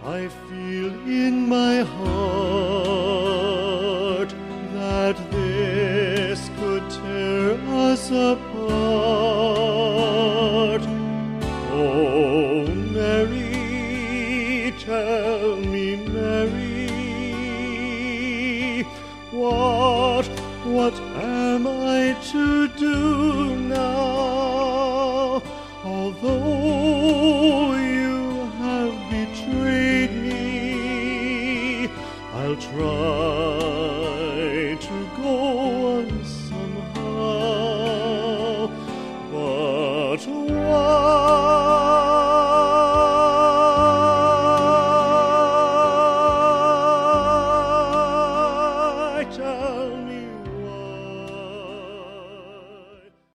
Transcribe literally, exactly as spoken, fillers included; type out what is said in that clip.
I feel in my heart that this could tear us apart. Oh, Mary, tell me, Mary, what, what am I to do now? Although you have betrayed me, I'll try to go on somehow. But what